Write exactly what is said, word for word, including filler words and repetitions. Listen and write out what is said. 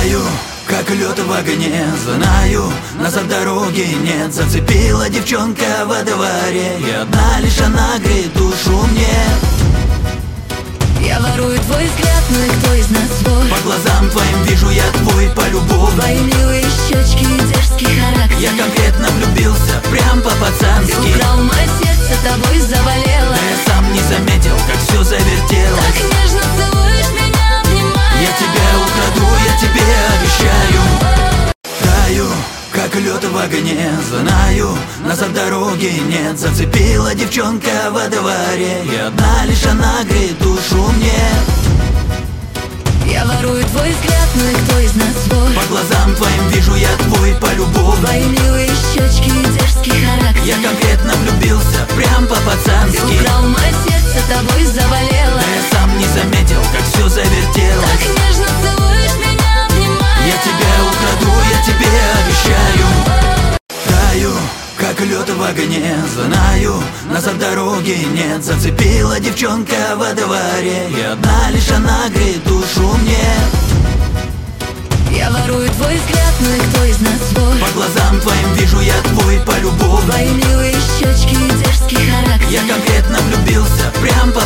Таю, как лед в огне, знаю, назад дороги нет. Зацепила девчонка во дворе, и одна лишь она греет душу мне. Я ворую твой взгляд, ну и кто из нас свой? По глазам твоим вижу я твой полюбовь. Твои милые щечки и дерзкий характер. Я конкретно влюбился, прям по-пацански. Ты украл мое сердце, тобой заболело. Да я сам не заметил, как все завертелось. Так нежно целуешь меня, обнимая. Я тебя украду, я тебе обещаю. Таю, как лед в огне, знаю, назад дороги нет. Зацепила девчонка во дворе, и одна лишь она греет душу мне. Я ворую твой взгляд, ну и кто из нас свой? По глазам твоим вижу я твой полюбовь. Твои милые щечки и дерзкий характер. Я конкретно влюбился, прям по-пацански. Ты украл мое сердце, тобой заболело. Да я сам не заметил, как все завертелось. Так нежно целуешь меня, обнимая. Я тебя украду, я тебе обещаю. Таю, как лед в огне, знаю, назад дороги нет. Зацепила девчонка во дворе, и одна лишь она греет душу мне. Я ворую твой взгляд, ну и кто из нас свой? По глазам